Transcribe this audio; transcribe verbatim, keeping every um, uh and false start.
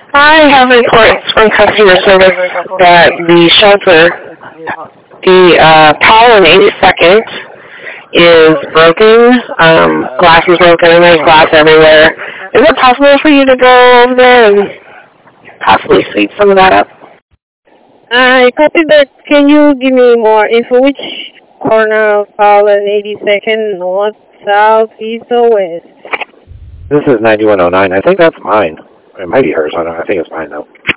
I have reports from customer service that the shelter, the uh, power in eighty-second is broken. Um, glass is broken and there's glass everywhere. Is it possible for you to go over there and possibly sweep some of that up? I copy that. Can you give me more info? Which corner of Powell and eighty-second, north, south, east, or west? This is ninety-one oh nine. I think that's mine. It might be hers. I don't know. I think it's mine, though.